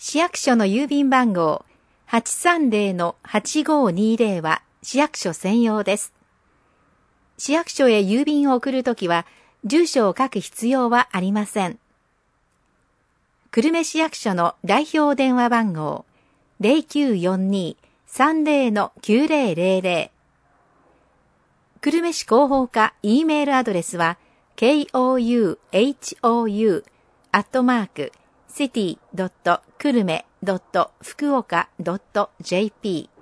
市役所の郵便番号 830-8520 は市役所専用です。市役所へ郵便を送るときは、住所を書く必要はありません。久留米市役所の代表電話番号 0942-30-9000。久留米市広報課 E メールアドレスは kouhou@city.kurme.fukuoka.jp